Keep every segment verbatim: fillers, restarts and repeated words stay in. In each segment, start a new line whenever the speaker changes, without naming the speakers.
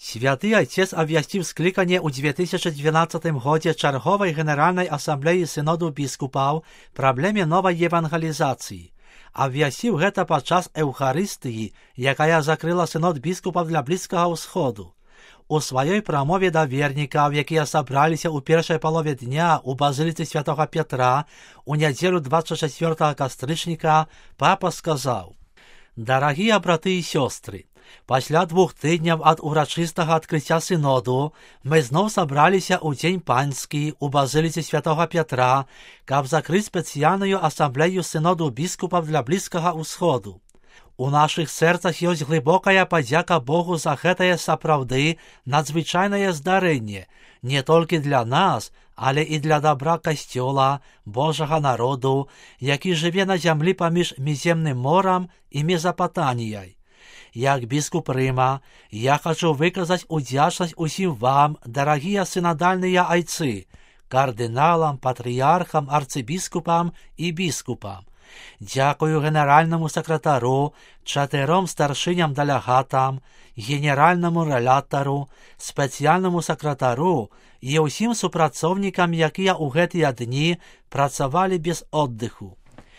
Святый Отец обвястив скликание у две тысячи двенадцатым году Черговой Генеральной Ассамблеи Синоду Біскупаў праблеме новой евангелизации. Обвястив гэта падчас Эўхарыстыі, якая закрыла Синод біскупаў для Блізкага ўсходу. У сваёй прамове да вернікаў, якія сабраліся ў першай палове дня ў базыліцы святого Петра у нядзелю двадцать четвёртого кастрычніка, папа сказаў: «Дарагія браты і сёстры, пасля двух тыдняў ад урачыстага адкрыцця сыноду мы зноў сабраліся ў дзень панскі ў базыліцы святого Петра, каб закрыць спецыяльную асамблею сыноду біскупаў для Блізкага ўсходу. У нашых сэрцах ёсць глыбокая падзяка Богу за гэтае сапраўды надзвычайнае здарэнне, не толькі для нас, але і для дабра Касцёла, Божага народу, які жыве на зямлі паміж Міземным морам і Мезапатаніяй. Як біскуп Рыма, я хачу выказаць удзячнасць усім вам, дарагія сынадальныя айцы, кардыналам, патрыярхам, арцыбіскупам і біскупам. Дзякую генеральнаму сакратару, чатыром старшыням дэлегатам, генеральнаму рэлятару, спецыяльнаму сакратару і ўсім супрацоўнікам, якія ў гэтыя дні працавалі без аддыху.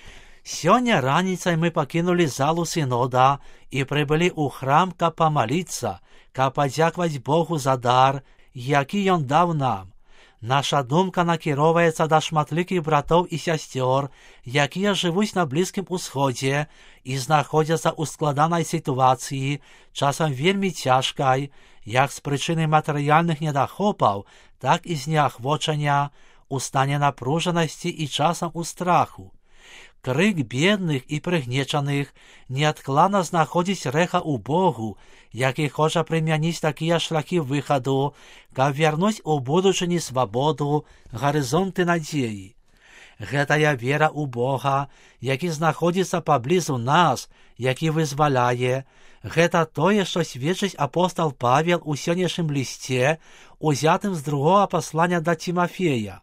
Сёння раніцай мы пакінулі залу сынода і прыбылі ў храм, каб памаліцца, каб падзякаваць Богу за дар, які ён даў нам. Наша думка накіроўваецца да шматлікіх братоў і сясцёр, якія жывуць на Блізкім усходзе і знаходзяцца ў складанай сітуацыі, часам вельмі цяжкай, як з прычыны матэрыяльных недахопаў, так і знеахвочання, у стане напружанасці і часам у страху. Крык бедных і прыгнечаных неадкладна знаходзіць рэха ў Богу, які хоча прымяніць такія шляхі выхаду, каб вярнуць у будучыні свабоду, гарызонты надзеі. Гэтая вера ў Бога, які знаходзіцца паблізу нас, які вызваляе, гэта тое, што сведчыць апостал Павел у сённяшнім лісце, узятым з другога паслання да Тимафея.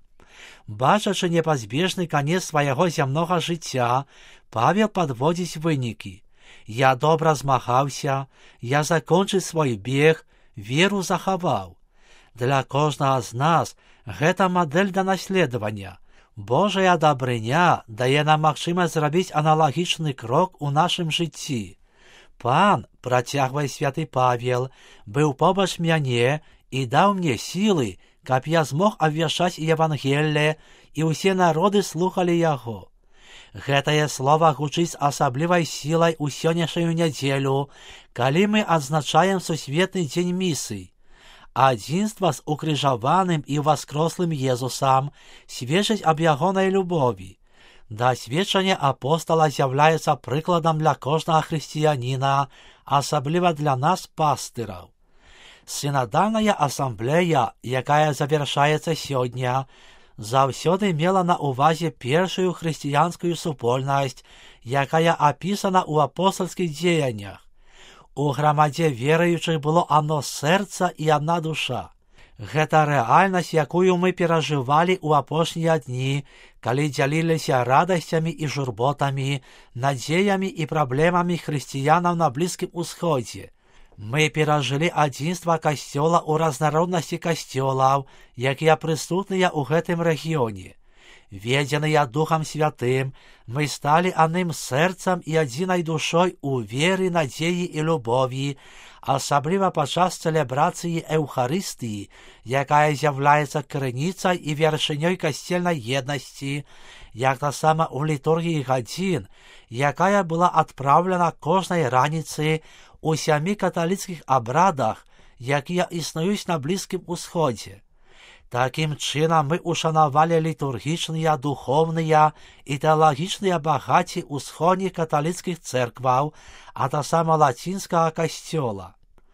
Бачачы непазбежны канец свайго зямнога жыцця, Павел падводзіць вынікі. Я добра змагаўся, я закончыў свой бег, веру захаваў. Для кожнага з нас гэта мадэль да наследавання. Божая дабрыня дае нам магчымасць зрабіць аналагічны крок у нашым жыцці. Пан, працягвае святы Павел, быў побач мяне і даў мне сілы, каб я змог абвяшчаць Евангелле, і ўсе народы слухалі яго. Гэтае слова гучыць асаблівай сілай у сённяшнюю нядзелю, калі мы адзначаем сусветны дзень місый. Адзінства з укрыжаваным і воскрослым Езусам сведчыць аб ягонай любові. Дасведчанне апостала з'яўляецца прыкладам для кожнага хрысціяніна, асабліва для нас, пастыраў. Синодальная асамблея, якая завяршаецца сёння, заўсёды мела на ўвазе першую хрысціянскую супольнасць, якая апісана ў апостальскіх дзеяннях. У грамадзе веруючых было адно сэрца і адна душа. Гэта рэальнасць, якую мы перажывалі ў апошнія дні, калі дзяліліся радасцямі і журботамі, надзеямі і праблемамі хрысціянаў на Блізкім усходзе. Мы перажылі адзінства Касцёла ў разнароднасці касцёлаў, якія прысутныя ў гэтым рэгіёне. Ведзеныя Духам Святым, мы сталі адным сэрцам і адзінай душой у веры, надзеі і любові, асабліва падчас цэлебрацыі Эўхарыстыі, якая з'яўляецца крыніцай і вяршынёй касцельнай еднасці, як таксама ў літургіі гадзін, якая была адпраўлена кожнай раніцы у сямі каталіцкіх абрадах, якія існуюць на Блізкім усходзе. Такім чынам мы ушанавалі літургічныя, духоўныя і тэалагічныя багаці ўсходніх каталіцкіх цэркваў, а таксама лацінскага касцёла.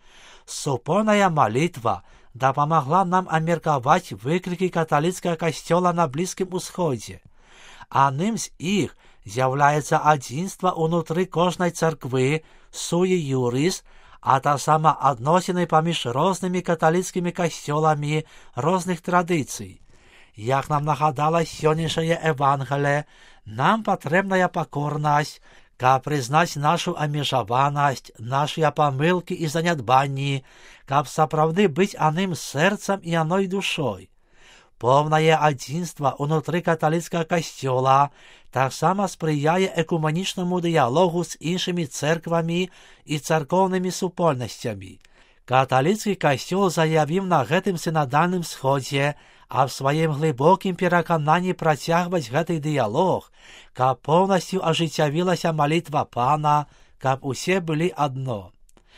Супольная малітва дапамагла нам абмеркаваць выклікі каталіцкага касцёла на Блізкім усходзе. Адным з іх з'яўляецца адзінства ўнутры кожнай царквы, суі юрис, а таксама адносіны паміж рознымі каталіцкімі касцёламі розных традыцый. Як нам нагадала сённяшняе Евангелие, нам патрэбная пакорнасць, каб прызнаць нашу абмежаванасць, нашыя памылкі і занядбанні, каб сапраўды быць аным сэрцам і аной душой. Поўнае адзінства ўнутры каталіцкага касцёла таксама спрыяе экуманічнаму дыялогу з іншымі цэрквамі і царкоўнымі супольнасцямі. Каталіцкі касцёл заявіў на гэтым сінадальным сходзе, а в сваім глыбокім перакананні працягваць гэты дыялог, каб поўнасцю ажыццявілася малітва Пана, каб усе былі адно.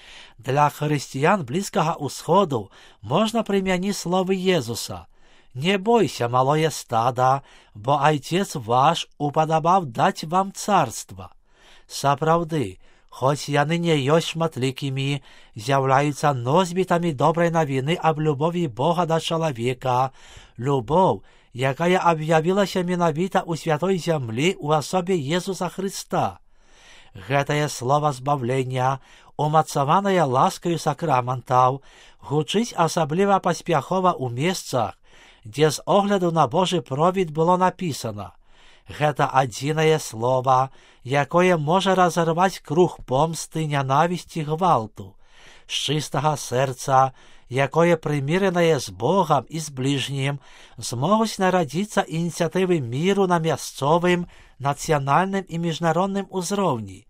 Для хрысціян Блізкага ўсходу можна прымяніць словы Езуса: «Не бойся, малое стада, бо Айцец ваш упадабаў даць вам царства». Сапраўды, хоць яны не ёсць шматлікімі, з'яўляюцца носьбітамі добрай навіны аб любові Бога да чалавека, любоў, якая аб'явілася менавіта ў святой зямлі ў асобе Езуса Хрыста. Гэтае слова збавлення, умацаванае ласкаю сакраментаў, гучыць асабліва паспяхова ў месцах, дзе з огляду на Божы провід было напісана: гэта адзінае слова, якое можа разарваць круг помсты, нянавісці, гвалту. З чыстага сэрца, якое прыміранае з Богам і з бліжнім, змогуць нарадзіцца ініцыятывы міру на мясцовым, нацыянальным і міжнародным узроўні.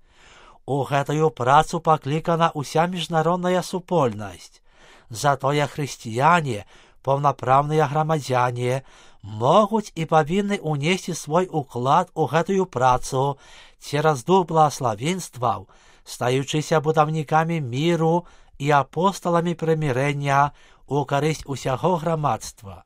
У гэтую працу паклікана ўся міжнародная супольнасць. Затое хрысціяне, паўнапраўныя грамадзяне, могуць і павінны ўнесці свой уклад у гэтую працу цераз дух благаславенстваў, стаючыся будаўнікамі міру і апосталамі прымірэння у карысць усяго грамадства.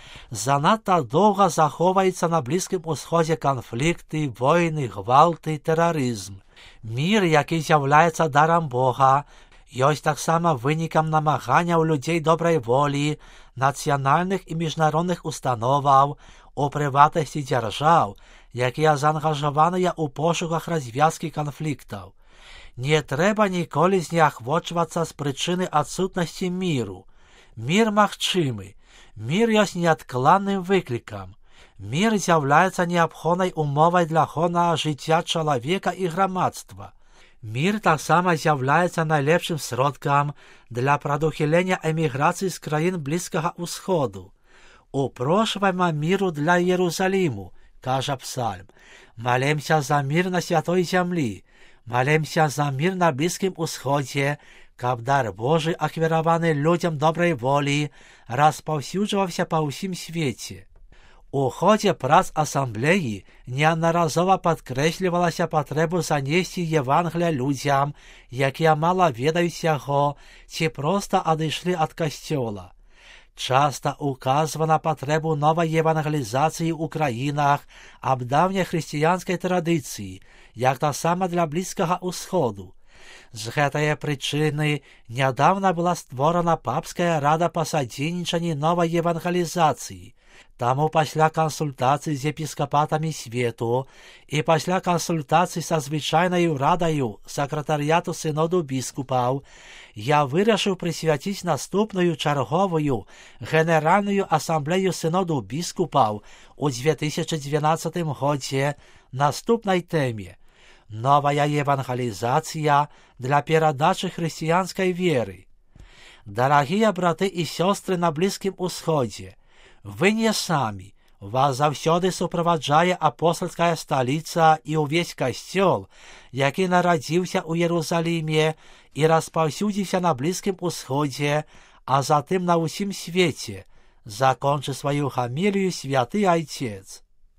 Занадта доўга захоўваецца на Блізкім Усходзе канфлікты, войны, гвалты, тэрарызм. Мір, які з'яўляецца дарам Бога, ёсць таксама вынікам намаганняў людзей добрай волі, нацыянальных і міжнародных установаў, у прыватнасці дзяржаў, якія заангажаваныя ў пошуках развязкі канфліктаў. Не трэба ніколі зняхвочвацца з прычыны адсутнасці міру. Мір магчымы. Мір ёсць неадкладным выклікам. Мір з'яўляецца неабходнай умовай для ахоўнага жыцця чалавека і грамадства. Мір таксама з'яўляецца найлепшым сродкам для прадухілення эміграцыі з краін Блізкага ўсходу. «Упрошвайма міру для Єрусаліму», кажа псальм. «Малемся за мір на святой зямлі, малемся за мір на Блізкім Усходзе, каб дар Божы, ахвяраваны людзям добрай волі, распаўсюджваўся па ўсім свеце». У ходзе прац асамблеі неаднаразова падкрэслівалася патрэбу занесці Евангелія людзям, якія мала ведаюць яго ці проста адышлі ад касцёла. Часта указвана патрэбу новай евангелізацыі ў краінах аб даўняй хрысціянскай традыцыі, як таксама для Блізкага ўсходу. З гэтае прычыны нядаўна была створана папская рада па садзейнічанні новай евангелізацыі. Таму пасля кансультацый з епіскапатамі свету і пасля кансультацый са звычайнаю радаю сакратарыяту сыноду біскупаў я вырашыў прысвяціць наступную чарговую генеральную асамблею сыноду біскупаў у дзве тысячы дванаццатым годзе наступнай тэме: новая евангелізацыя для перадачы хрысціянскай веры. Дарагія браты і сёстры на Блізкім Усходзе, вы не самі, вас заўсёды суправаджае апостальская сталіца і ўвесь касцёл, які нарадзіўся ў Єрусаліме і распаўсюдзіўся на Блізкім Усходзе, а затым на ўсім свеце, закончы сваю хамілію святы Айцец.